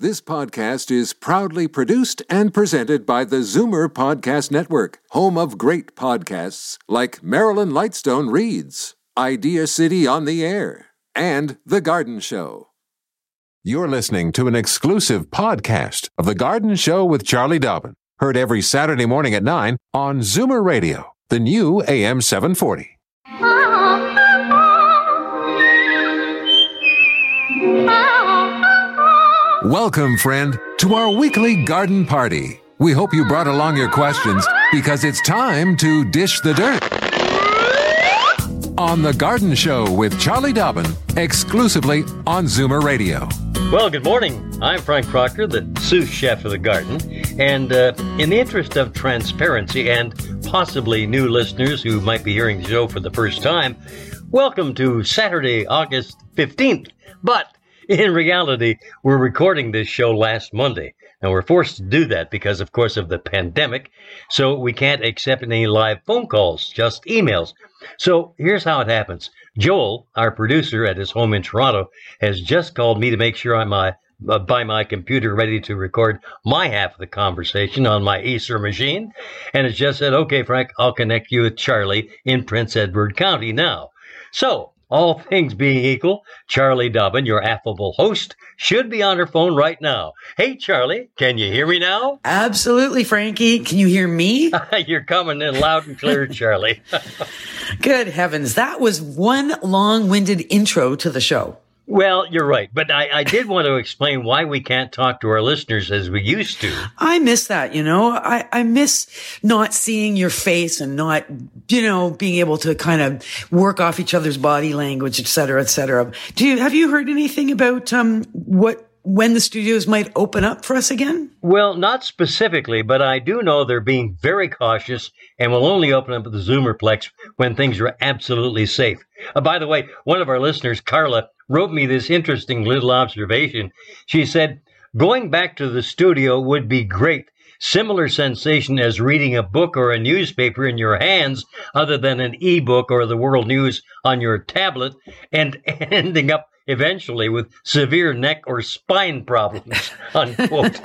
This podcast is proudly produced and presented by the Zoomer Podcast Network, home of great podcasts like Marilyn Lightstone Reads, Idea City on the Air, and The Garden Show. You're listening to an exclusive podcast of The Garden Show with Charlie Dobbin, heard every Saturday morning at 9 on Zoomer Radio, the new AM 740. Welcome, friend, to our weekly garden party. We hope you brought along your questions because it's time to dish the dirt. On The Garden Show with Charlie Dobbin, exclusively on Zoomer Radio. Well, good morning. I'm Frank Proctor, the sous chef of the garden. And in the interest of transparency and possibly new listeners who might be hearing the show for the first time, welcome to Saturday, August 15th. But in reality, we're recording this show last Monday, and we're forced to do that because, of course, of the pandemic, so we can't accept any live phone calls, just emails. So here's how it happens. Joel, our producer at his home in Toronto, has just called me to make sure I'm by my computer ready to record my half of the conversation on my Acer machine, and has just said, okay, Frank, I'll connect you with Charlie in Prince Edward County now. So, all things being equal, Charlie Dobbin, your affable host, should be on her phone right now. Hey, Charlie, can you hear me now? Absolutely, Frankie. Can you hear me? You're coming in loud and clear, Charlie. Good heavens. That was one long-winded intro to the show. Well, you're right. But I did want to explain why we can't talk to our listeners as we used to. I miss that, I miss not seeing your face and not, being able to kind of work off each other's body language, et cetera, et cetera. Have you heard anything about when the studios might open up for us again? Well, not specifically, but I do know they're being very cautious and will only open up the Zoomerplex when things are absolutely safe. By the way, one of our listeners, Carla, wrote me this interesting little observation. She said, going back to the studio would be great. Similar sensation as reading a book or a newspaper in your hands other than an e-book or the world news on your tablet, and ending up eventually with severe neck or spine problems, unquote.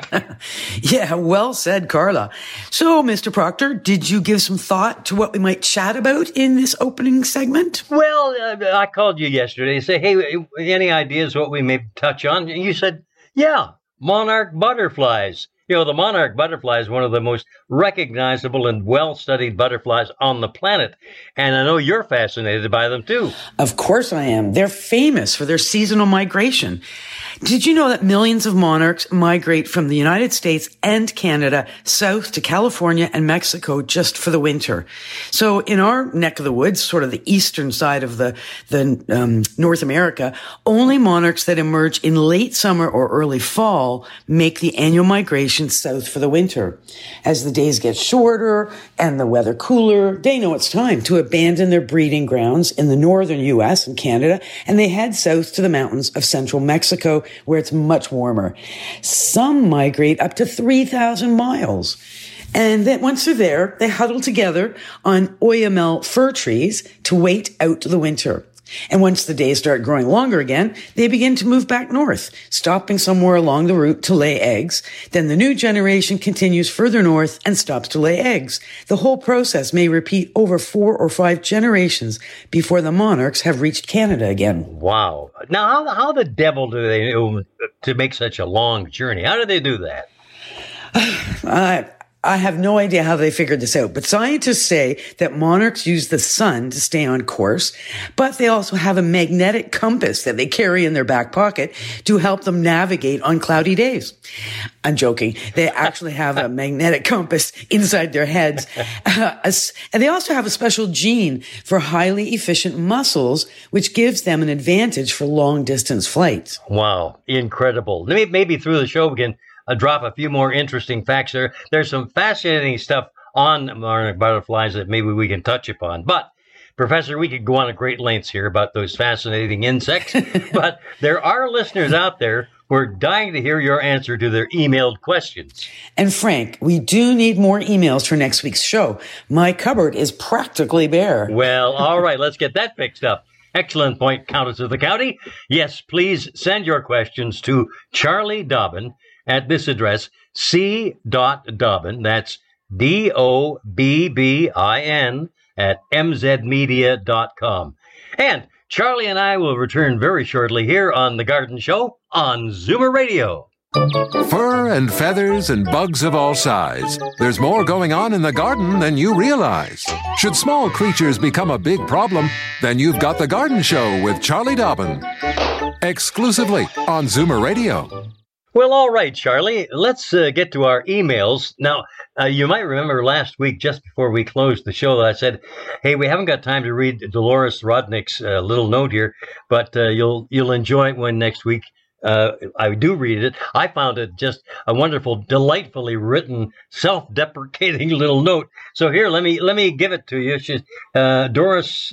Yeah, well said, Carla. So, Mr. Proctor, did you give some thought to what we might chat about in this opening segment? Well, I called you yesterday to say, hey, any ideas what we may touch on? And you said, yeah, monarch butterflies. The monarch butterfly is one of the most recognizable and well-studied butterflies on the planet. And I know you're fascinated by them, too. Of course I am. They're famous for their seasonal migration. Did you know that millions of monarchs migrate from the United States and Canada south to California and Mexico just for the winter? So in our neck of the woods, sort of the eastern side of the North America, only monarchs that emerge in late summer or early fall make the annual migration south for the winter. As the days get shorter and the weather cooler, they know it's time to abandon their breeding grounds in the northern U.S. and Canada, and they head south to the mountains of central Mexico, where it's much warmer. Some migrate up to 3,000 miles. And then once they're there, they huddle together on oyamel fir trees to wait out the winter. And once the days start growing longer again, they begin to move back north, stopping somewhere along the route to lay eggs. Then the new generation continues further north and stops to lay eggs. The whole process may repeat over 4 or 5 generations before the monarchs have reached Canada again. Wow. Now, how the devil do they know to make such a long journey? How do they do that? I have no idea how they figured this out, but scientists say that monarchs use the sun to stay on course, but they also have a magnetic compass that they carry in their back pocket to help them navigate on cloudy days. I'm joking. They actually have a magnetic compass inside their heads. And they also have a special gene for highly efficient muscles, which gives them an advantage for long distance flights. Wow. Incredible. Maybe through the show we can drop a few more interesting facts there. There's some fascinating stuff on monarch butterflies that maybe we can touch upon. But, Professor, we could go on at great lengths here about those fascinating insects. But there are listeners out there who are dying to hear your answer to their emailed questions. And Frank, we do need more emails for next week's show. My cupboard is practically bare. Well, all right, let's get that fixed up. Excellent point, Countess of the County. Yes, please send your questions to Charlie Dobbin at this address, c.dobbin, that's DOBBIN, at mzmedia.com. And Charlie and I will return very shortly here on The Garden Show on Zoomer Radio. Fur and feathers and bugs of all size. There's more going on in the garden than you realize. Should small creatures become a big problem, then you've got The Garden Show with Charlie Dobbin. Exclusively on Zoomer Radio. Well, all right, Charlie, let's get to our emails. Now, you might remember last week, just before we closed the show, that I said, hey, we haven't got time to read Dolores Rodnick's little note here, but you'll enjoy it when next week I do read it. I found it just a wonderful, delightfully written, self-deprecating little note. So here, let me give it to you. She's, Dolores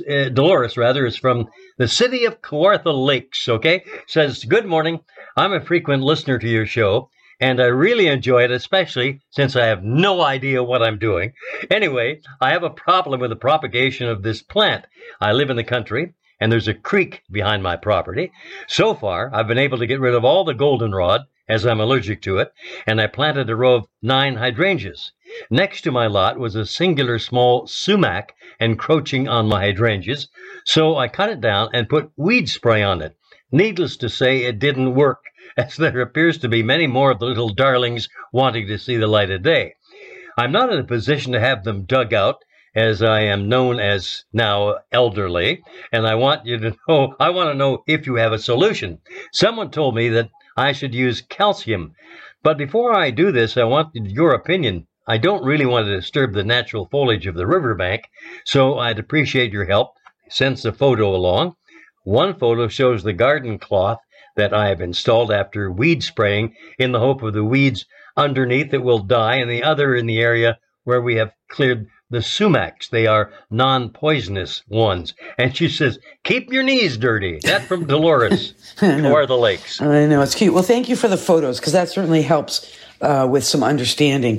is from the city of Kawartha Lakes, okay? Says, good morning. I'm a frequent listener to your show, and I really enjoy it, especially since I have no idea what I'm doing. Anyway, I have a problem with the propagation of this plant. I live in the country, and there's a creek behind my property. So far, I've been able to get rid of all the goldenrod, as I'm allergic to it, and I planted a row of 9 hydrangeas. Next to my lot was a singular small sumac encroaching on my hydrangeas, so I cut it down and put weed spray on it. Needless to say, it didn't work, as there appears to be many more of the little darlings wanting to see the light of day. I'm not in a position to have them dug out, as I am known as now elderly, and I want to know if you have a solution. Someone told me that I should use calcium, but before I do this, I want your opinion. I don't really want to disturb the natural foliage of the riverbank, so I'd appreciate your help. Sends a photo along. One photo shows the garden cloth that I have installed after weed spraying in the hope of the weeds underneath that will die, and the other in the area where we have cleared the sumacs. They are non-poisonous ones. And she says, keep your knees dirty. That from Dolores, Kawartha Lakes. I know, it's cute. Well, thank you for the photos, because that certainly helps with some understanding.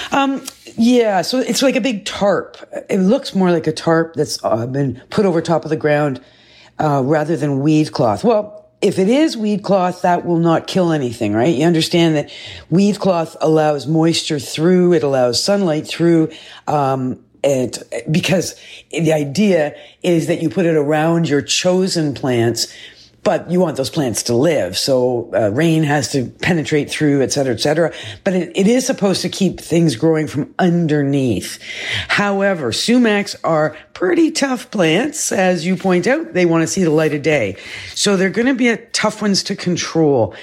Yeah, so it's like a big tarp. It looks more like a tarp that's been put over top of the ground rather than weed cloth. Well, if it is weed cloth, that will not kill anything, right? You understand that weed cloth allows moisture through, it allows sunlight through, because the idea is that you put it around your chosen plants, but you want those plants to live. So rain has to penetrate through, et cetera, et cetera. But it is supposed to keep things growing from underneath. However, sumacs are pretty tough plants. As you point out, they want to see the light of day. So they're going to be tough ones to control.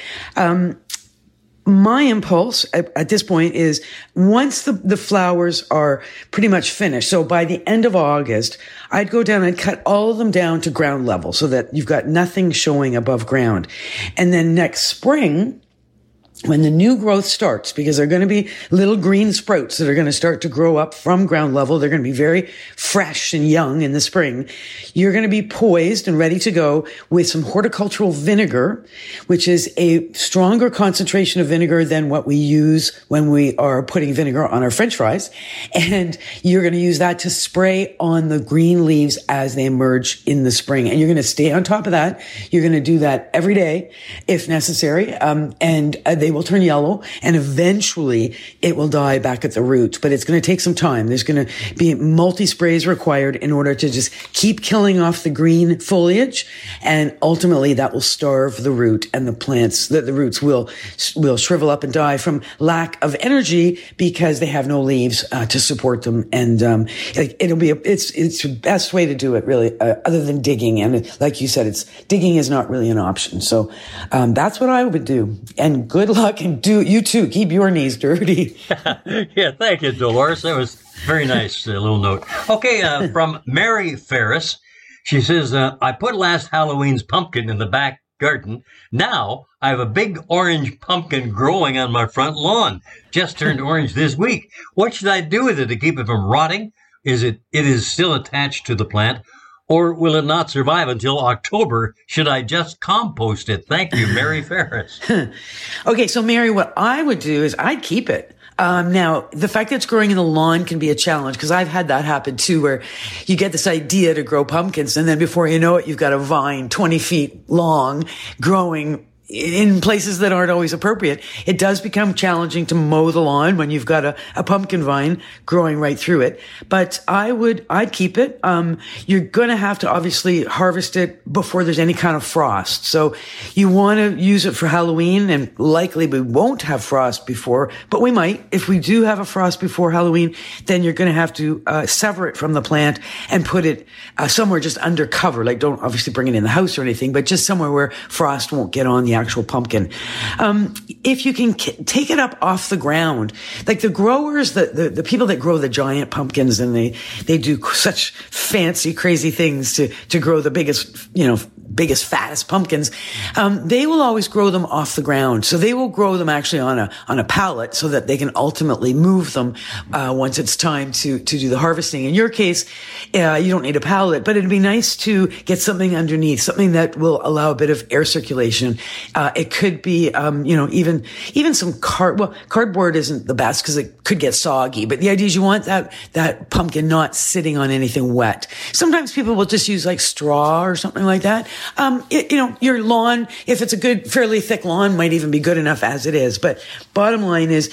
My impulse at this point is once the flowers are pretty much finished, so by the end of August, I'd go down and cut all of them down to ground level so that you've got nothing showing above ground. And then next spring, when the new growth starts, because they're going to be little green sprouts that are going to start to grow up from ground level. They're going to be very fresh and young in the spring. You're going to be poised and ready to go with some horticultural vinegar, which is a stronger concentration of vinegar than what we use when we are putting vinegar on our French fries. And you're going to use that to spray on the green leaves as they emerge in the spring. And you're going to stay on top of that. You're going to do that every day if necessary. They will turn yellow, and eventually it will die back at the root. But it's going to take some time. There's going to be multi-sprays required in order to just keep killing off the green foliage, and ultimately that will starve the root, and the plants, the roots will shrivel up and die from lack of energy because they have no leaves to support them. And it's the best way to do it, really, other than digging. And like you said, digging is not really an option. So that's what I would do. And good luck, and you too. Keep your knees dirty. Yeah, thank you, Dolores. That was very nice little note. Okay, from Mary Ferris. She says, I put last Halloween's pumpkin in the back garden. Now I have a big orange pumpkin growing on my front lawn. Just turned orange this week. What should I do with it to keep it from rotting? It is still attached to the plant, or will it not survive until October? Should I just compost it? Thank you, Mary Ferris. Okay, so Mary, what I would do is I'd keep it. Now, the fact that it's growing in the lawn can be a challenge because I've had that happen too, where you get this idea to grow pumpkins and then before you know it, you've got a vine 20 feet long growing in places that aren't always appropriate. It does become challenging to mow the lawn when you've got a pumpkin vine growing right through it. But I'd keep it. You're going to have to obviously harvest it before there's any kind of frost. So you want to use it for Halloween, and likely we won't have frost before, but we might. If we do have a frost before Halloween, then you're going to have to sever it from the plant and put it somewhere just under cover. Like, don't obviously bring it in the house or anything, but just somewhere where frost won't get on the actual pumpkin. If you can take it up off the ground, like the growers, the people that grow the giant pumpkins, and they do such fancy, crazy things to grow the biggest, fattest pumpkins. They will always grow them off the ground. So they will grow them actually on a pallet so that they can ultimately move them, once it's time to do the harvesting. In your case, you don't need a pallet, but it'd be nice to get something underneath, something that will allow a bit of air circulation. It could be, even some cardboard isn't the best because it could get soggy, but the idea is you want that pumpkin not sitting on anything wet. Sometimes people will just use like straw or something like that. Your lawn, if it's a good, fairly thick lawn, might even be good enough as it is. But bottom line is,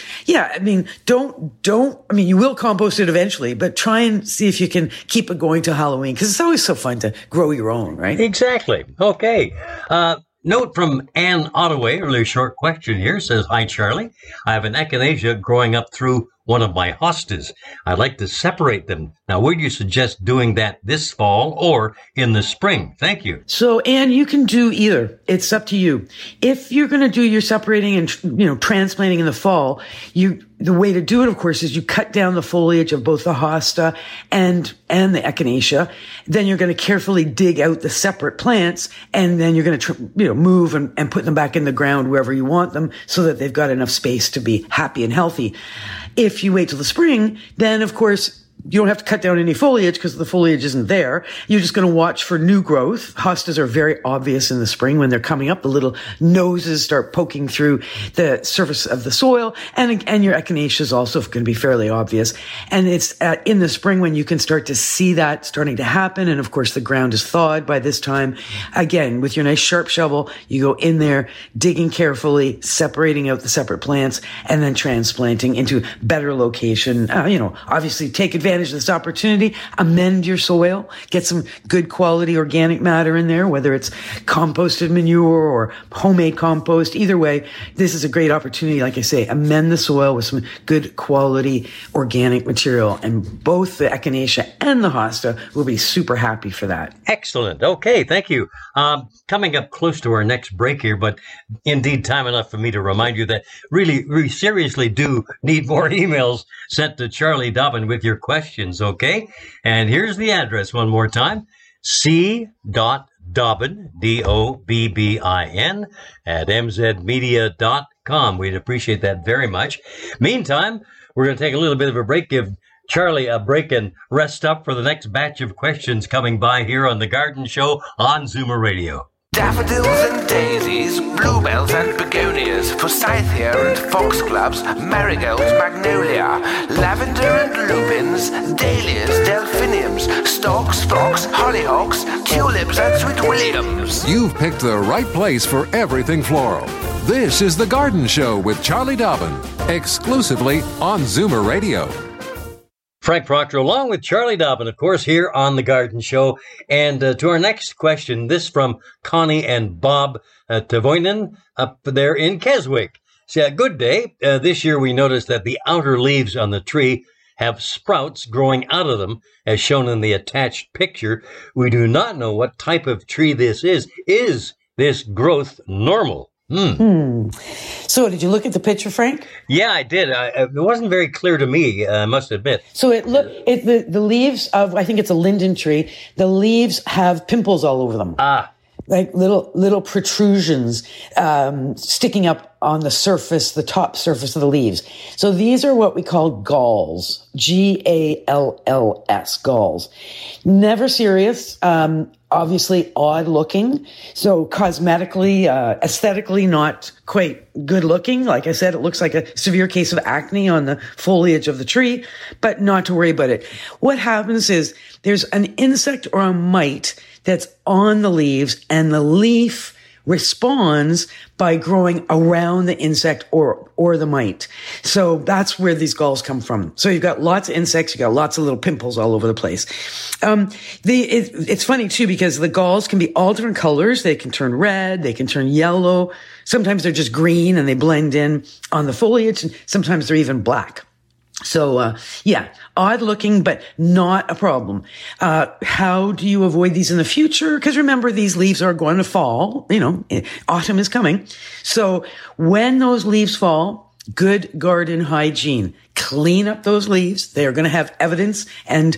you will compost it eventually, but try and see if you can keep it going till Halloween because it's always so fun to grow your own, right? Exactly. Okay. Note from Anne Ottaway, a really short question here, says, "Hi, Charlie. I have an echinacea growing up through one of my hostas. I'd like to separate them. Now, would you suggest doing that this fall or in the spring? Thank you." So, Anne, you can do either. It's up to you. If you're going to do your separating and, transplanting in the fall, the way to do it, of course, is you cut down the foliage of both the hosta and the echinacea. Then you're going to carefully dig out the separate plants, and then you're going to, move and put them back in the ground wherever you want them so that they've got enough space to be happy and healthy. If you wait till the spring, then of course, you don't have to cut down any foliage because the foliage isn't there. You're just going to watch for new growth. Hostas are very obvious in the spring when they're coming up. The little noses start poking through the surface of the soil. And your echinacea is also going to be fairly obvious. And it's in the spring when you can start to see that starting to happen. And of course, the ground is thawed by this time. Again, with your nice sharp shovel, you go in there, digging carefully, separating out the separate plants, and then transplanting into better location. Obviously take advantage of this opportunity, amend your soil, get some good quality organic matter in there, whether it's composted manure or homemade compost. Either way, this is a great opportunity. Like I say, amend the soil with some good quality organic material, and both the echinacea and the hosta will be super happy for that. Excellent. Okay, thank you. Coming up close to our next break here, but indeed time enough for me to remind you that really, we seriously do need more emails sent to Charlie Dobbin with your questions, okay? And here's the address one more time, c.dobbin, D-O-B-B-I-N, at mzmedia.com. We'd appreciate that very much. Meantime, we're going to take a little bit of a break, give Charlie a break and rest up for the next batch of questions coming by here on The Garden Show on Zoomer Radio. Daffodils and daisies, bluebells and begonias, forsythia and foxgloves, marigolds, magnolia, lavender and lupins, dahlias, delphiniums, stalks, phlox, hollyhocks, tulips and sweet williams. You've picked the right place for everything floral. This is The Garden Show with Charlie Dobbin, exclusively on Zoomer Radio. Frank Proctor, along with Charlie Dobbin, of course, here on The Garden Show. And to our next question, this from Connie and Bob Tavoinen up there in Keswick. Say, good day. This year we noticed that the outer leaves on the tree have sprouts growing out of them, as shown in the attached picture. We do not know what type of tree this is. Is this growth normal? So did you look at the picture, Frank? Yeah, I did. It wasn't very clear to me, I must admit. So the leaves of, I think it's a linden tree, the leaves have pimples all over them. Ah. Like little protrusions sticking up on the surface, the top surface of the leaves. So these are what we call galls, Galls, galls. Never serious, obviously odd looking. So cosmetically, aesthetically not quite good looking. Like I said, it looks like a severe case of acne on the foliage of the tree, but not to worry about it. What happens is there's an insect or a mite that's on the leaves, and the leaf responds by growing around the insect or the mite. So that's where these galls come from. So you've got lots of insects, you've got lots of little pimples all over the place. It's funny too, because the galls can be all different colors. They can turn red, they can turn yellow. Sometimes they're just green and they blend in on the foliage, and sometimes they're even black. So, odd looking, but not a problem. How do you avoid these in the future? Because remember, these leaves are going to fall. Autumn is coming. So when those leaves fall, good garden hygiene. Clean up those leaves. They are going to have evidence and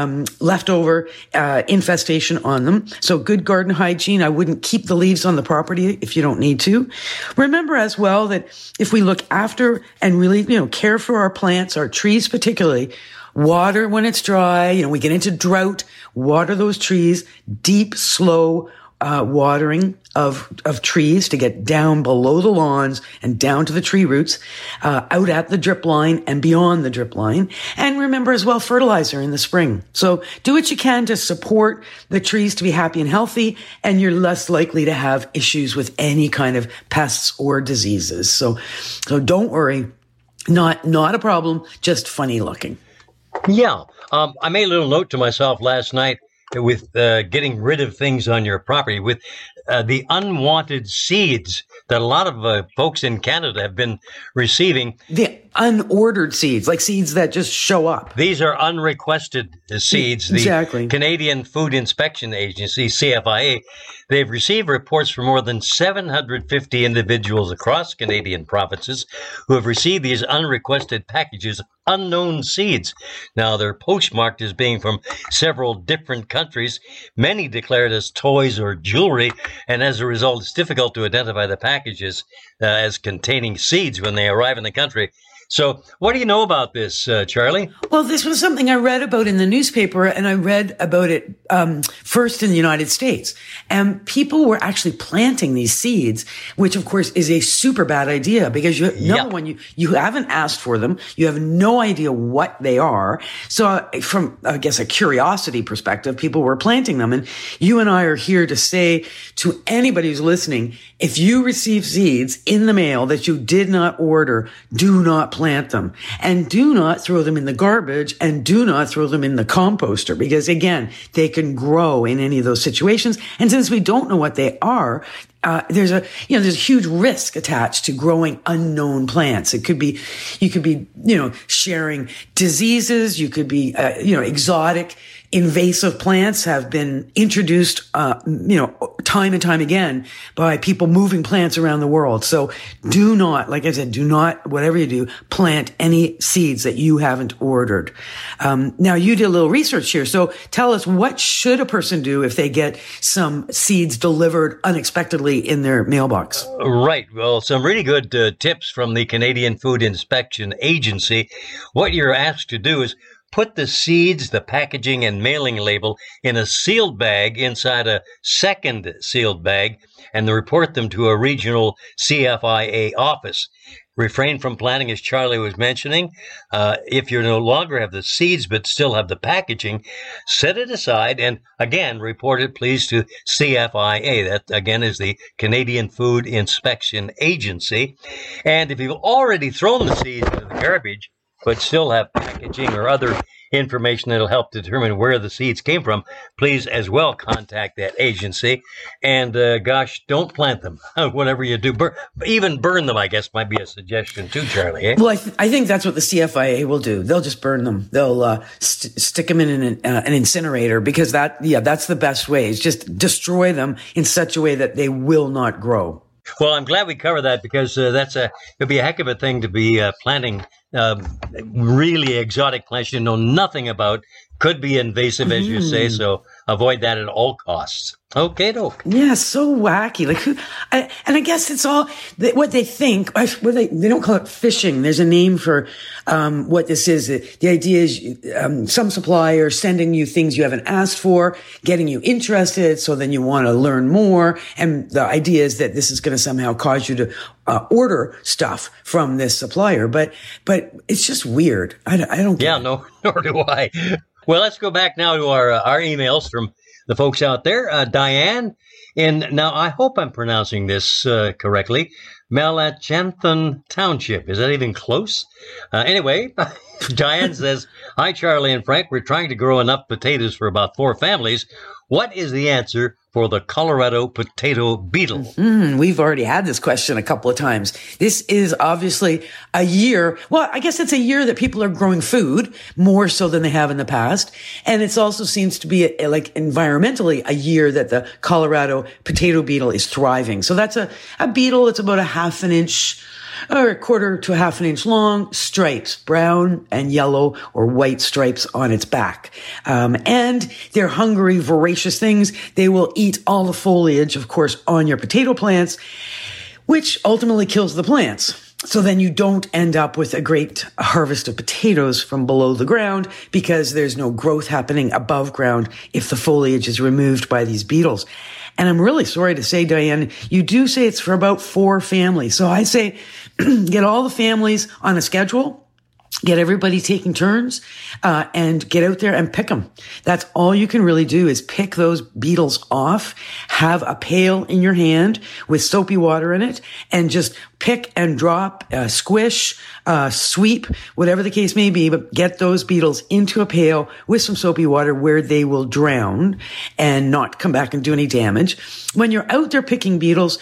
leftover infestation on them. So good garden hygiene. I wouldn't keep the leaves on the property if you don't need to. Remember as well that if we look after and really, care for our plants, our trees particularly, water when it's dry, we get into drought, water those trees, deep, slow watering of trees to get down below the lawns and down to the tree roots, out at the drip line and beyond the drip line. And remember as well, fertilizer in the spring. So do what you can to support the trees to be happy and healthy, and you're less likely to have issues with any kind of pests or diseases. So don't worry. Not a problem, just funny looking. Yeah. I made a little note to myself last night with getting rid of things on your property, with the unwanted seeds that a lot of folks in Canada have been receiving. The unordered seeds, like seeds that just show up. These are unrequested seeds. Exactly. The Canadian Food Inspection Agency, CFIA, they've received reports from more than 750 individuals across Canadian provinces who have received these unrequested packages of unknown seeds. Now, they're postmarked as being from several different countries, many declared as toys or jewelry, and as a result, it's difficult to identify the packages as containing seeds when they arrive in the country. So what do you know about this, Charlie? Well, this was something I read about in the newspaper, and I read about it first in the United States. And people were actually planting these seeds, which, of course, is a super bad idea because, number one, you haven't asked for them. You have no idea what they are. So from, I guess, a curiosity perspective, people were planting them. And you and I are here to say to anybody who's listening, if you receive seeds in the mail that you did not order, do not plant them, and do not throw them in the garbage, and do not throw them in the composter, because again, they can grow in any of those situations. And since we don't know what they are, there's a huge risk attached to growing unknown plants. You could be, sharing diseases. You could be, exotic, invasive plants have been introduced, time and time again by people moving plants around the world. So do not, like I said, whatever you do, plant any seeds that you haven't ordered. Now you did a little research here. So tell us, what should a person do if they get some seeds delivered unexpectedly in their mailbox? Right. Well, some really good tips from the Canadian Food Inspection Agency. What you're asked to do is put the seeds, the packaging, and mailing label in a sealed bag inside a second sealed bag and report them to a regional CFIA office. Refrain from planting, as Charlie was mentioning. If you no longer have the seeds but still have the packaging, set it aside and, again, report it, please, to CFIA. That, again, is the Canadian Food Inspection Agency. And if you've already thrown the seeds into the garbage, but still have packaging or other information that'll help determine where the seeds came from, please as well contact that agency. And don't plant them. Whatever you do, even burn them, I guess, might be a suggestion too, Charlie. Eh? Well, I think that's what the CFIA will do. They'll just burn them. They'll stick them in an incinerator, because that's the best way. Is just destroy them in such a way that they will not grow. Well, I'm glad we covered that, because it'd be a heck of a thing to be planting really exotic plants you know nothing about. Could be invasive, as you say. So avoid that at all costs. Okay, doke. Yeah, so wacky. I guess it's all what they think. They don't call it phishing. There's a name for what this is. The idea is some supplier sending you things you haven't asked for, getting you interested, so then you want to learn more. And the idea is that this is going to somehow cause you to order stuff from this supplier. But it's just weird. I don't. Yeah, no, nor do I. Well, let's go back now to our emails from the folks out there. Diane, now I hope I'm pronouncing this correctly, Melachanthon Township. Is that even close? Anyway, Diane says, "Hi, Charlie and Frank. We're trying to grow enough potatoes for about 4 families. What is the answer for the Colorado potato beetle?" We've already had this question a couple of times. This is obviously a year. Well, I guess it's a year that people are growing food more so than they have in the past. And it also seems to be like environmentally a year that the Colorado potato beetle is thriving. So that's a beetle that's about a half an inch or a quarter to a half an inch long, stripes, brown and yellow or white stripes on its back. And they're hungry, voracious things. They will eat all the foliage, of course, on your potato plants, which ultimately kills the plants. So then you don't end up with a great harvest of potatoes from below the ground because there's no growth happening above ground if the foliage is removed by these beetles. And I'm really sorry to say, Diane, you do say it's for about 4 families. So I say get all the families on a schedule, get everybody taking turns, and get out there and pick them. That's all you can really do is pick those beetles off, have a pail in your hand with soapy water in it, and just pick and drop, squish, sweep, whatever the case may be, but get those beetles into a pail with some soapy water where they will drown and not come back and do any damage. When you're out there picking beetles,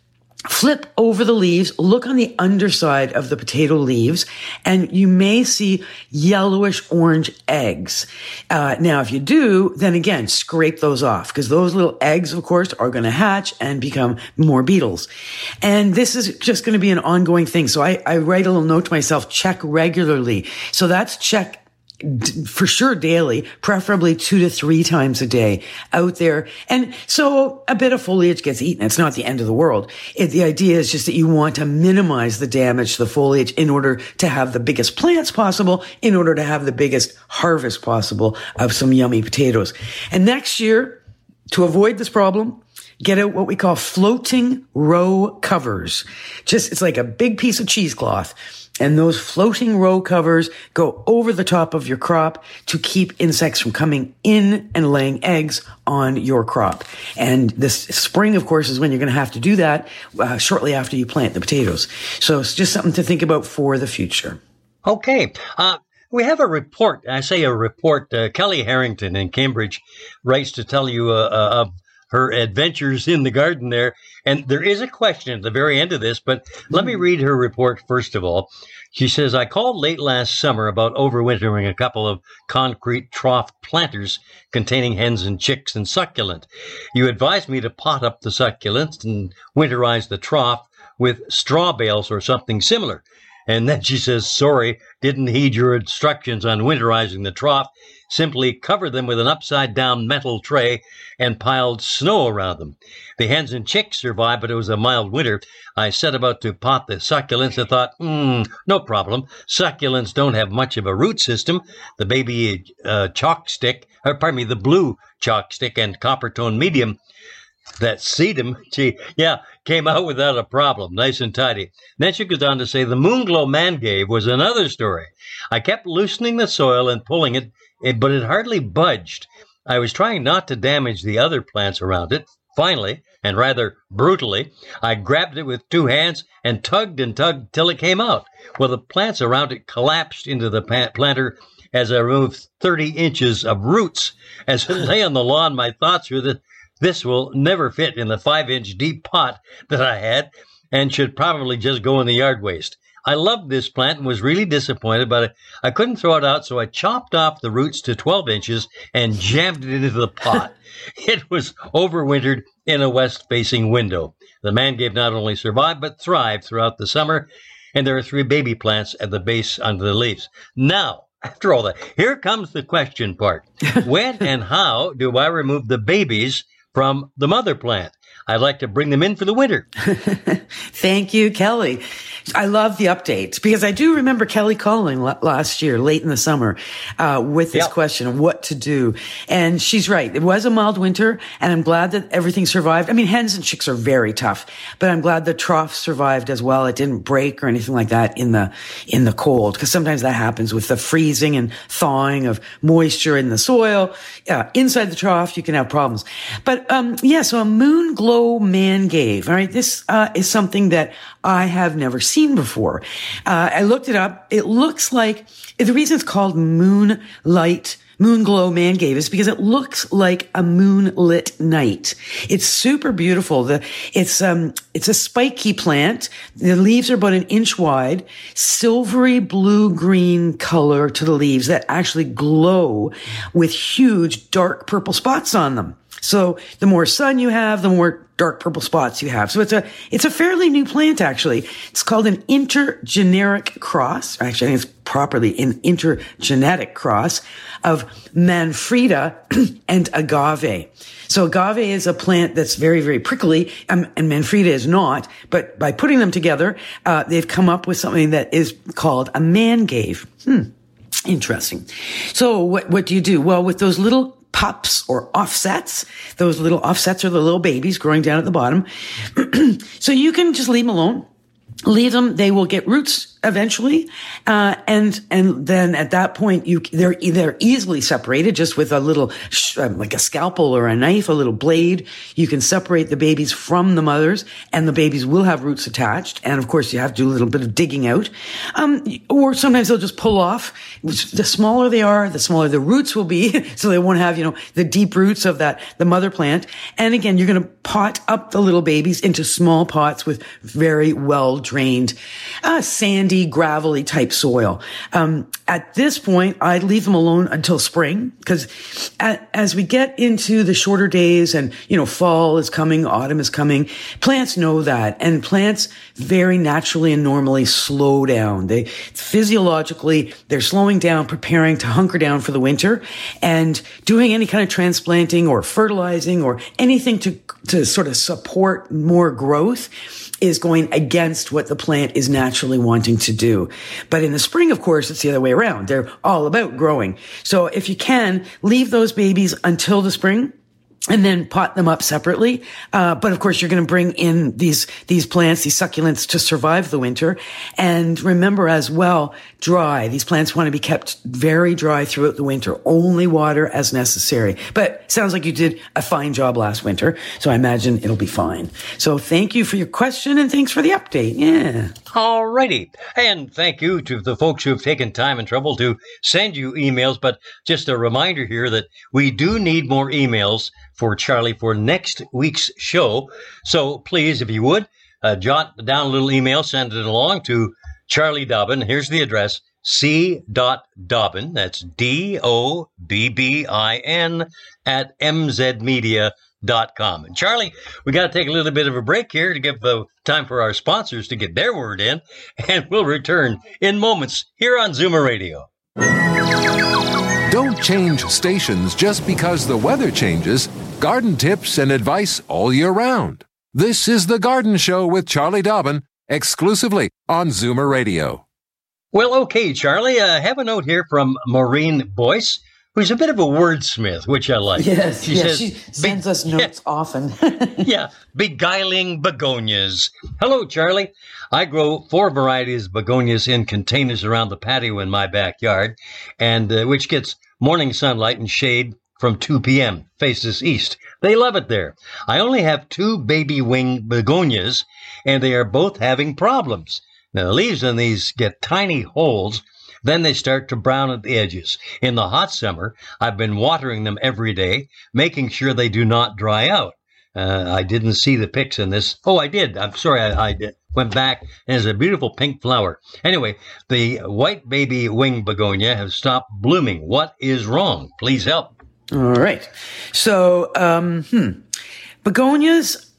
flip over the leaves, look on the underside of the potato leaves, and you may see yellowish orange eggs. Now, if you do, then again, scrape those off because those little eggs, of course, are going to hatch and become more beetles. And this is just going to be an ongoing thing. So I write a little note to myself, check regularly. So that's check for sure daily, preferably 2 to 3 times a day out there. And so a bit of foliage gets eaten. It's not the end of the world. The idea is just that you want to minimize the damage to the foliage in order to have the biggest plants possible, in order to have the biggest harvest possible of some yummy potatoes. And next year, to avoid this problem, get out what we call floating row covers. It's like a big piece of cheesecloth. And those floating row covers go over the top of your crop to keep insects from coming in and laying eggs on your crop. And this spring, of course, is when you're going to have to do that shortly after you plant the potatoes. So it's just something to think about for the future. Okay. We have a report. I say a report. Kelly Harrington in Cambridge writes to tell you of her adventures in the garden there. And there is a question at the very end of this, but let me read her report first of all. She says, "I called late last summer about overwintering a couple of concrete trough planters containing hens and chicks and succulent. You advised me to pot up the succulents and winterize the trough with straw bales or something similar." And then she says, "Sorry, didn't heed your instructions on winterizing the trough. Simply cover them with an upside-down metal tray and piled snow around them. The hens and chicks survived, but it was a mild winter. I set about to pot the succulents and thought, no problem. Succulents don't have much of a root system. The baby the blue chalk stick and copper tone medium that sedum, came out without a problem, nice and tidy." Then she goes on to say, "The Moonglow Mangave was another story. I kept loosening the soil and pulling it, but it hardly budged. I was trying not to damage the other plants around it. Finally, and rather brutally, I grabbed it with 2 hands and tugged till it came out. Well, the plants around it collapsed into the planter as I removed 30 inches of roots. As it lay on the lawn, my thoughts were that this will never fit in the 5-inch deep pot that I had and should probably just go in the yard waste. I loved this plant and was really disappointed, but I couldn't throw it out, so I chopped off the roots to 12 inches and jammed it into the pot. It was overwintered in a west-facing window. The Mangave not only survived, but thrived throughout the summer, and there are 3 baby plants at the base under the leaves." Now, after all that, here comes the question part. When and how do I remove the babies from the mother plant? I'd like to bring them in for the winter. Thank you, Kelly. I love the updates because I do remember Kelly calling last year, late in the summer, with this question of what to do. And she's right. It was a mild winter, and I'm glad that everything survived. I mean, hens and chicks are very tough, but I'm glad the trough survived as well. It didn't break or anything like that in the cold, because sometimes that happens with the freezing and thawing of moisture in the soil. Inside the trough, you can have problems. But so a moon glow man cave. All right, this is something that I have never seen before. I looked it up. It looks like the reason it's called moon glow man cave is because it looks like a moonlit night. It's super beautiful. It's a spiky plant. The leaves are about an inch wide, silvery blue-green color to the leaves that actually glow with huge dark purple spots on them. So the more sun you have, the more dark purple spots you have. So it's a fairly new plant, actually. It's called an intergeneric cross. Actually, I think it's properly an intergenetic cross of Manfreda and agave. So agave is a plant that's very, very prickly, and Manfreda is not. But by putting them together, they've come up with something that is called a man cave. Interesting. So what do you do? Well, with those little pups or offsets. Those little offsets are the little babies growing down at the bottom. So you can just leave them alone. Leave them. They will get roots eventually. And then at that point, they're easily separated just with a little, like a scalpel or a knife, a little blade. You can separate the babies from the mothers, and the babies will have roots attached. And of course, you have to do a little bit of digging out. Or sometimes they'll just pull off. The smaller they are, the smaller the roots will be. So they won't have, the deep roots of the mother plant. And again, you're going to pot up the little babies into small pots with very well drained, sandy, gravelly type soil. At this point, I'd leave them alone until spring, because as we get into the shorter days and, fall is coming, autumn is coming, plants know that, and plants very naturally and normally slow down. Physiologically, they're slowing down, preparing to hunker down for the winter, and doing any kind of transplanting or fertilizing or anything to sort of support more growth is going against what the plant is naturally wanting to do. But in the spring, of course, it's the other way around. They're all about growing. So if you can, leave those babies until the spring, and then pot them up separately. But of course, you're going to bring in these plants, these succulents, to survive the winter. And remember as well, dry. These plants want to be kept very dry throughout the winter. Only water as necessary. But sounds like you did a fine job last winter, so I imagine it'll be fine. So thank you for your question, and thanks for the update. Yeah. All righty. And thank you to the folks who have taken time and trouble to send you emails. But just a reminder here that we do need more emails for Charlie for next week's show. So please, if you would, jot down a little email, send it along to Charlie Dobbin. Here's the address, c.dobbin, that's DOBBIN, at mzmedia.com. And Charlie, we got to take a little bit of a break here to give time for our sponsors to get their word in, and we'll return in moments here on Zoomer Radio. Don't change stations just because the weather changes. Garden tips and advice all year round. This is The Garden Show with Charlie Dobbin, exclusively on Zoomer Radio. Well, okay, Charlie, I have a note here from Maureen Boyce, who's a bit of a wordsmith, which I like. Yes, she sends us notes often. Yeah, beguiling begonias. Hello, Charlie. I grow 4 varieties of begonias in containers around the patio in my backyard, and which gets morning sunlight and shade from 2 p.m., faces east. They love it there. I only have 2 baby wing begonias, and they are both having problems. Now, the leaves in these get tiny holes, then they start to brown at the edges. In the hot summer, I've been watering them every day, making sure they do not dry out. I didn't see the pics in this. Oh, I did. I'm sorry, I did. Went back, and there's a beautiful pink flower. Anyway, the white baby wing begonia has stopped blooming. What is wrong? Please help. All right. So, begonias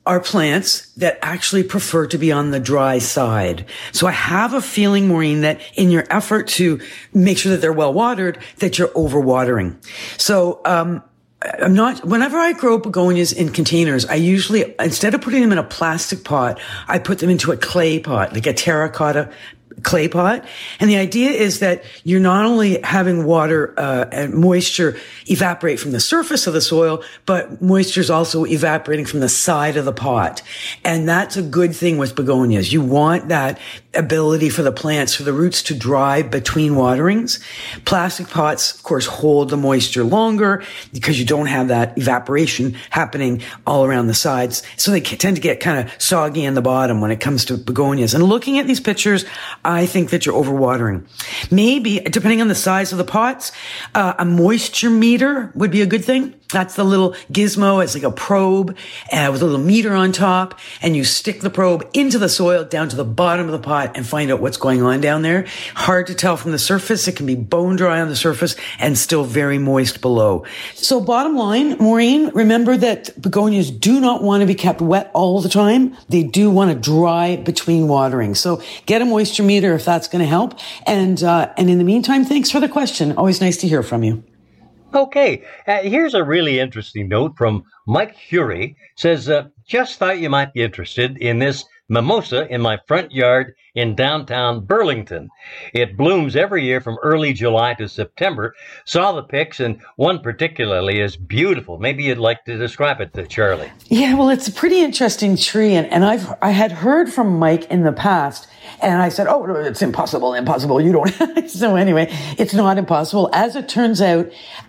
are plants that actually prefer to be on the dry side. So I have a feeling, Maureen, that in your effort to make sure that they're well watered, that you're overwatering. So, whenever I grow begonias in containers, I usually, instead of putting them in a plastic pot, I put them into a clay pot, like a terracotta clay pot. And the idea is that you're not only having water and moisture evaporate from the surface of the soil, but moisture is also evaporating from the side of the pot. And that's a good thing with begonias. You want that ability for the plants, for the roots to dry between waterings. Plastic pots, of course, hold the moisture longer because you don't have that evaporation happening all around the sides. So they tend to get kind of soggy in the bottom when it comes to begonias. And looking at these pictures, I think that you're overwatering. Maybe, depending on the size of the pots, a moisture meter would be a good thing. That's the little gizmo. It's like a probe with a little meter on top, and you stick the probe into the soil down to the bottom of the pot and find out what's going on down there. Hard to tell from the surface. It can be bone dry on the surface and still very moist below. So bottom line, Maureen, remember that begonias do not want to be kept wet all the time. They do want to dry between watering. So get a moisture meter if that's going to help. And in the meantime, thanks for the question. Always nice to hear from you. Okay, here's a really interesting note from Mike Hury. Says, just thought you might be interested in this mimosa in my front yard in downtown Burlington. It blooms every year from early July to September. Saw the pics, and one particularly is beautiful. Maybe you'd like to describe it to Charlie. Yeah, well, it's a pretty interesting tree, and I had heard from Mike in the past, and I said, oh, it's impossible, you don't. So anyway, it's not impossible. As it turns out,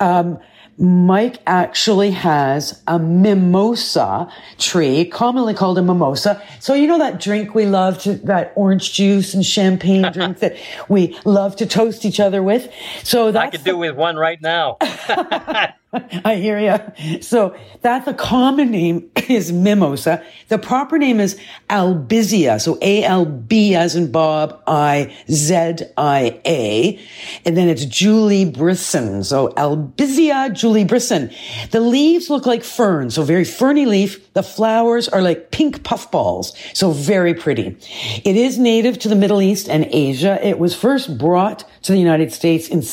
Mike actually has a mimosa tree, commonly called a mimosa. So you know that drink we love, that orange juice and champagne drink that we love to toast each other with? So that's I could do with one right now. I hear you. So that's the common name is mimosa. The proper name is albizia. So A-L-B as in Bob, I-Z-I-A. And then it's julibrisson. So albizia julibrisson. The leaves look like fern. So very ferny leaf. The flowers are like pink puffballs. So very pretty. It is native to the Middle East and Asia. It was first brought to the United States in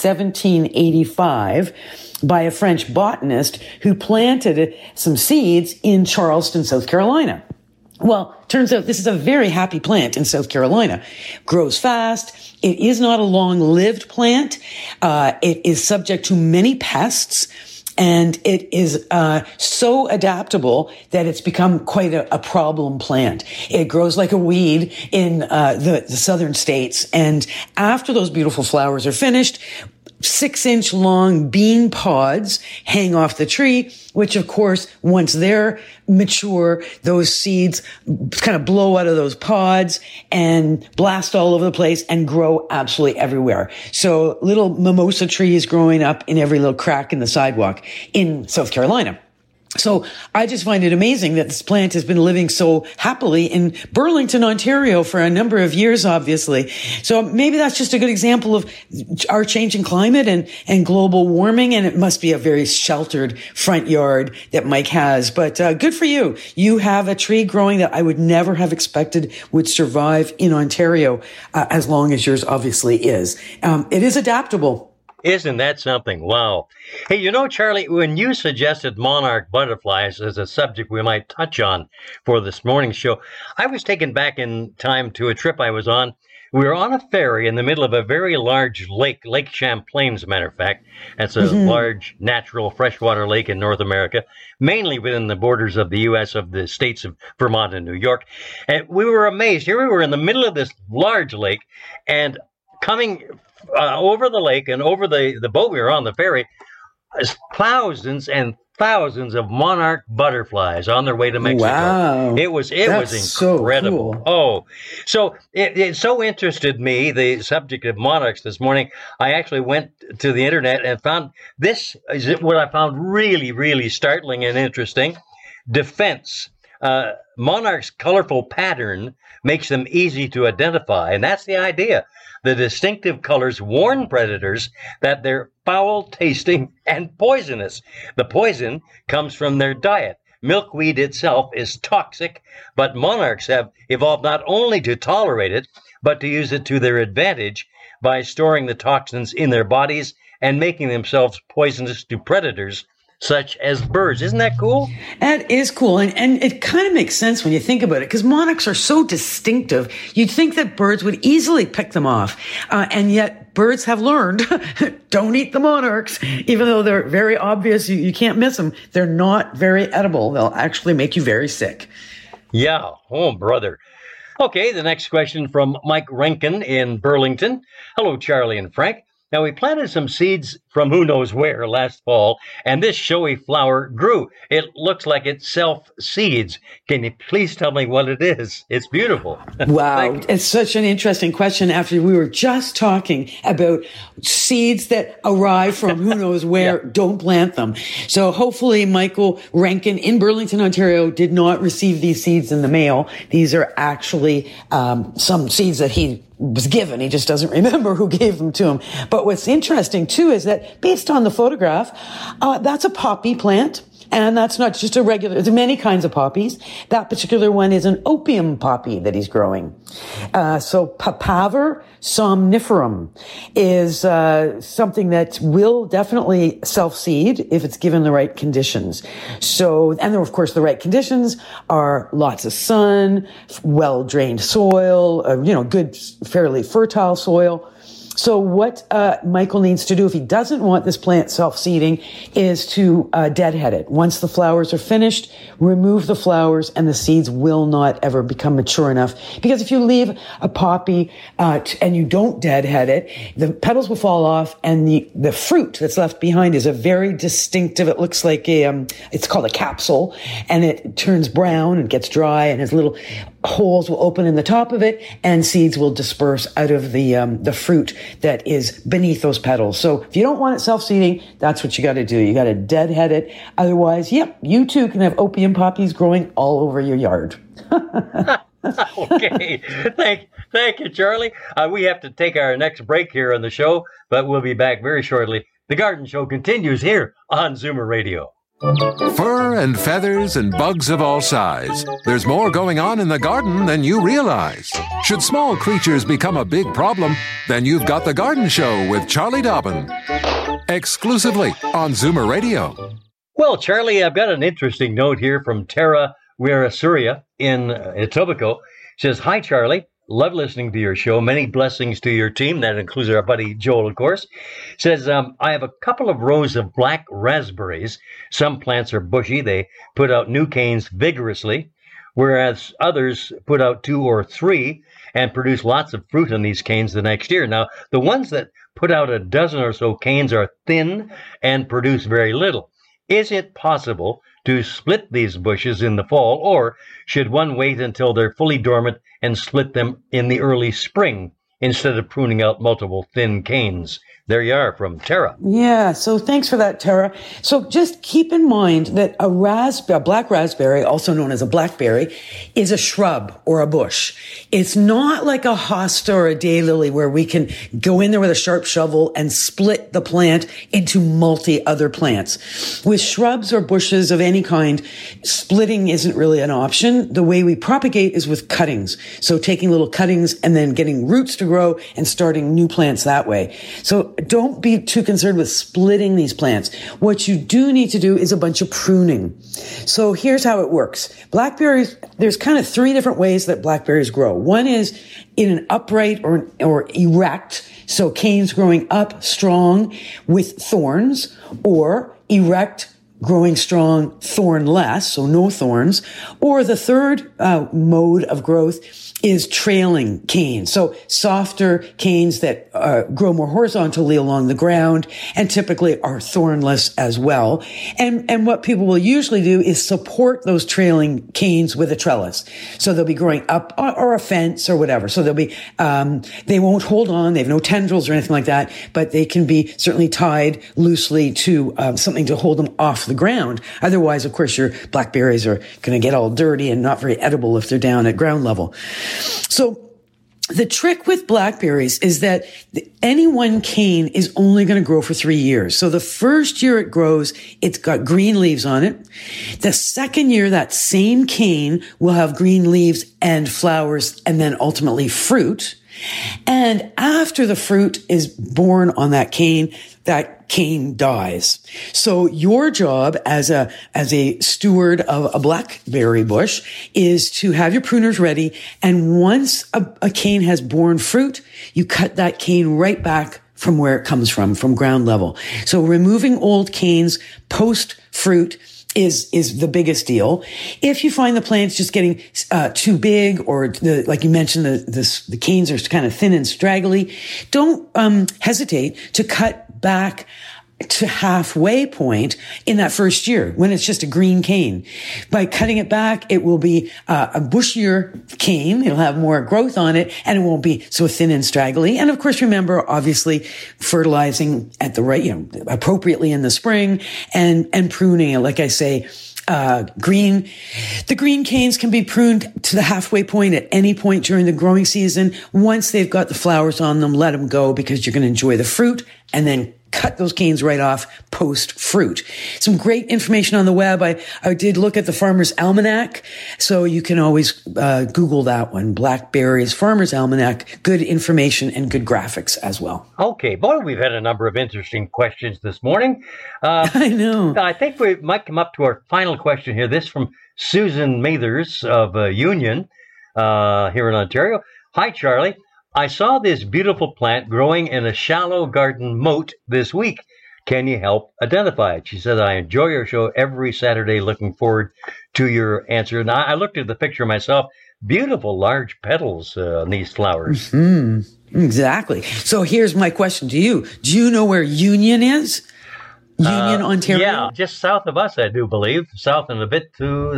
1785. By a French botanist who planted some seeds in Charleston, South Carolina. Well, turns out this is a very happy plant in South Carolina. Grows fast. It is not a long-lived plant. It is subject to many pests. And it is so adaptable that it's become quite a problem plant. It grows like a weed in the southern states. And after those beautiful flowers are finished, 6-inch long bean pods hang off the tree, which of course, once they're mature, those seeds kind of blow out of those pods and blast all over the place and grow absolutely everywhere. So little mimosa trees growing up in every little crack in the sidewalk in South Carolina. So I just find it amazing that this plant has been living so happily in Burlington, Ontario for a number of years, obviously. So maybe that's just a good example of our changing climate and global warming. And it must be a very sheltered front yard that Mike has. But good for you. You have a tree growing that I would never have expected would survive in Ontario as long as yours obviously is. It is adaptable. Isn't that something? Wow. Hey, you know, Charlie, when you suggested monarch butterflies as a subject we might touch on for this morning's show, I was taken back in time to a trip I was on. We were on a ferry in the middle of a very large lake, Lake Champlain, as a matter of fact. That's a large natural freshwater lake in North America, mainly within the borders of the U.S., of the states of Vermont and New York. And we were amazed. Here we were in the middle of this large lake, and coming over the lake and over the boat we were on, the ferry, thousands and thousands of monarch butterflies on their way to Mexico. Wow. It was incredible. So cool. Oh, so it so interested me, the subject of monarchs this morning. I actually went to the internet and found this is what I found really, really startling and interesting. Defense. Monarch's colorful pattern makes them easy to identify, and that's the idea. The distinctive colors warn predators that they're foul-tasting and poisonous. The poison comes from their diet. milkweed itself is toxic, but monarchs have evolved not only to tolerate it, but to use it to their advantage by storing the toxins in their bodies and making themselves poisonous to predators such as birds. Isn't that cool? That is cool. And it kind of makes sense when you think about it, because monarchs are so distinctive. You'd think that birds would easily pick them off. And yet birds have learned, don't eat the monarchs, even though they're very obvious. You can't miss them. They're not very edible. They'll actually make you very sick. Yeah. Oh, brother. Okay, the next question from Mike Rankin in Burlington. Hello, Charlie and Frank. Now, we planted some seeds from who knows where last fall, and this showy flower grew. It looks like it self-seeds. Can you please tell me what it is? It's beautiful. Wow. It's such an interesting question after we were just talking about seeds that arrive from who knows where. Don't plant them. So hopefully Michael Rankin in Burlington, Ontario did not receive these seeds in the mail. These are actually some seeds that he was given. He just doesn't remember who gave them to him. But what's interesting too is that based on the photograph, that's a poppy plant. And that's not just a regular, there's many kinds of poppies. That particular one is an opium poppy that he's growing. So Papaver somniferum is something that will definitely self-seed if it's given the right conditions. So, and of course the right conditions are lots of sun, well-drained soil, good, fairly fertile soil. So what Michael needs to do if he doesn't want this plant self-seeding is to deadhead it. Once the flowers are finished, remove the flowers and the seeds will not ever become mature enough. Because if you leave a poppy and you don't deadhead it, the petals will fall off and the fruit that's left behind is a very distinctive, it looks like it's called a capsule, and it turns brown and gets dry and has little holes will open in the top of it and seeds will disperse out of the fruit that is beneath those petals. So if you don't want it self-seeding, that's what you got to do. You got to deadhead it. Otherwise, you too can have opium poppies growing all over your yard. Okay. Thank you, Charlie. We have to take our next break here on the show, but we'll be back very shortly. The Garden Show continues here on Zoomer Radio. Fur and feathers and bugs of all size. There's more going on in the garden than you realize. Should small creatures become a big problem, then you've got The Garden Show with Charlie Dobbin. Exclusively on Zoomer Radio. Well, Charlie, I've got an interesting note here from Tara Wirasuria in Etobicoke. She says, "Hi, Charlie. Love listening to your show. Many blessings to your team." That includes our buddy Joel, of course. Says, "I have a couple of rows of black raspberries. Some plants are bushy. They put out new canes vigorously, whereas others put out 2 or 3 and produce lots of fruit on these canes the next year. Now, the ones that put out a dozen or so canes are thin and produce very little. Is it possible to split these bushes in the fall, or should one wait until they're fully dormant and split them in the early spring instead of pruning out multiple thin canes?" There you are from Tara. Yeah, so thanks for that, Tara. So just keep in mind that a black raspberry, also known as a blackberry, is a shrub or a bush. It's not like a hosta or a daylily where we can go in there with a sharp shovel and split the plant into multi-other plants. With shrubs or bushes of any kind, splitting isn't really an option. The way we propagate is with cuttings. So taking little cuttings and then getting roots to grow and starting new plants that way. So don't be too concerned with splitting these plants. What you do need to do is a bunch of pruning. So here's how it works. Blackberries, there's kind of 3 different ways that blackberries grow. One is in an upright or erect, so canes growing up strong with thorns, or erect, growing strong, thornless, so no thorns. Or the third mode of growth is trailing canes. So softer canes that grow more horizontally along the ground and typically are thornless as well. And what people will usually do is support those trailing canes with a trellis. So they'll be growing up or a fence or whatever. So they'll be, they won't hold on. They have no tendrils or anything like that, but they can be certainly tied loosely to something to hold them off the ground. Otherwise, of course, your blackberries are going to get all dirty and not very edible if they're down at ground level. So the trick with blackberries is that any one cane is only going to grow for 3 years. So the first year it grows, it's got green leaves on it. The second year, that same cane will have green leaves and flowers and then ultimately fruit. And after the fruit is born on that cane dies. So your job as a steward of a blackberry bush is to have your pruners ready. And once a cane has borne fruit, you cut that cane right back from where it comes from ground level. So removing old canes post fruit is the biggest deal. If you find the plant's just getting too big, or like you mentioned, the canes are kind of thin and straggly, don't hesitate to cut back to halfway point in that first year when it's just a green cane. By cutting it back, it will be a bushier cane. It'll have more growth on it, and it won't be so thin and straggly. And of course, remember, obviously, fertilizing at the right, appropriately in the spring, and pruning it. Like I say, the green canes can be pruned to the halfway point at any point during the growing season. Once they've got the flowers on them, let them go, because you're going to enjoy the fruit, and then cut those canes right off post fruit. Some great information on the web. I did look at the Farmer's Almanac, so you can always Google that one. Blackberries Farmer's Almanac. Good information and good graphics as well. Okay, boy, we've had a number of interesting questions this morning. I know. I think we might come up to our final question here. This from Susan Mathers of Union here in Ontario. Hi, Charlie. I saw this beautiful plant growing in a shallow garden moat this week. Can you help identify it? She said, I enjoy your show every Saturday. Looking forward to your answer. And I looked at the picture myself. Beautiful large petals on these flowers. Mm-hmm. Exactly. So here's my question to you. Do you know where Union is? Union, Ontario? Yeah, just south of us, I do believe. South and a bit to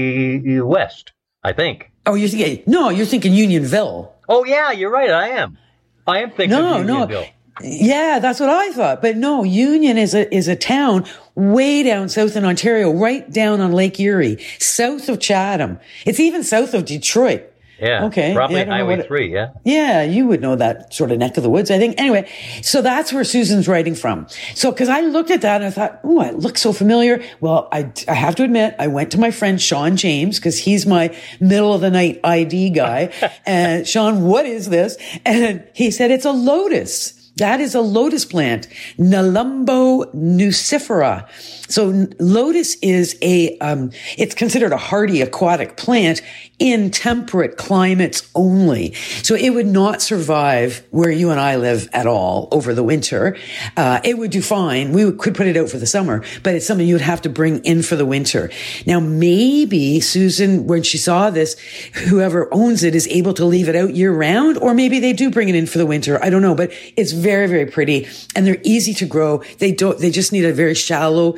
the west, I think. Oh, you're thinking Unionville. Oh, yeah, you're right. I am thinking Unionville. No. Yeah, that's what I thought. But no, Union is a town way down south in Ontario, right down on Lake Erie, south of Chatham. It's even south of Detroit. Yeah. Okay. Probably Highway 3, yeah. Yeah, you would know that sort of neck of the woods, I think. Anyway, so that's where Susan's writing from. So, cause I looked at that and I thought, oh, it looks so familiar. Well, I have to admit, I went to my friend Sean James, cause he's my middle of the night ID guy. And Sean, what is this? And he said, it's a lotus. That is a lotus plant, Nelumbo nucifera. So lotus is it's considered a hardy aquatic plant in temperate climates only. So it would not survive where you and I live at all over the winter. It would do fine. We could put it out for the summer, but it's something you would have to bring in for the winter. Now, maybe Susan, when she saw this, whoever owns it is able to leave it out year round, or maybe they do bring it in for the winter. I don't know, but it's very, very pretty, and they're easy to grow. They just need a very shallow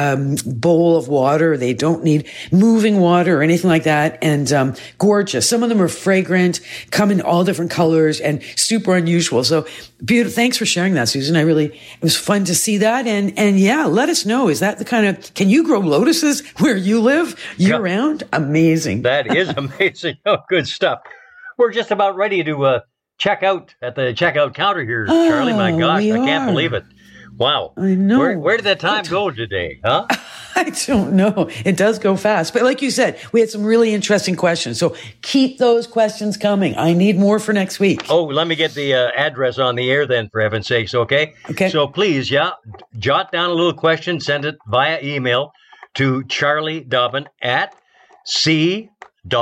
bowl of water. They don't need moving water or anything like that. And gorgeous. Some of them are fragrant, come in all different colors, and super unusual. So beautiful. Thanks for sharing that, Susan. It was fun to see that. And yeah, let us know. Is that the kind of, can you grow lotuses where you live year round? Amazing. That is amazing. Oh, good stuff. We're just about ready to check out at the checkout counter here, Charlie. My gosh, I can't believe it. Wow. I know. Where did that time go today, huh? I don't know. It does go fast. But like you said, we had some really interesting questions. So keep those questions coming. I need more for next week. Oh, let me get the address on the air then, for heaven's sakes, okay? Okay. So please, jot down a little question, send it via email to Charlie Dobbin at c.dobbin,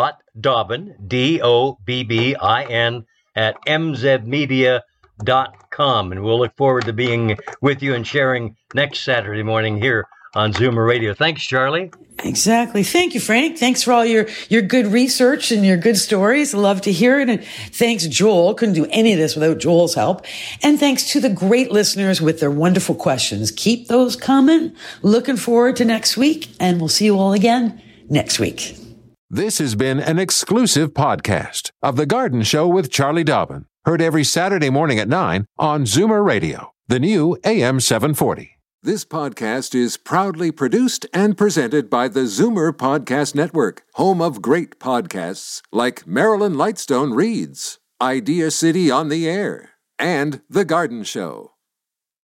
Dobbin, at mzmedia.com. And we'll look forward to being with you and sharing next Saturday morning here on Zoomer Radio. Thanks, Charlie. Exactly. Thank you, Frank. Thanks for all your good research and your good stories. Love to hear it. And thanks, Joel. Couldn't do any of this without Joel's help. And thanks to the great listeners with their wonderful questions. Keep those coming. Looking forward to next week, and we'll see you all again next week. This has been an exclusive podcast of The Garden Show with Charlie Dobbin. Heard every Saturday morning at 9 on Zoomer Radio, the new AM 740. This podcast is proudly produced and presented by the Zoomer Podcast Network, home of great podcasts like Marilyn Lightstone Reads, Idea City on the Air, and The Garden Show.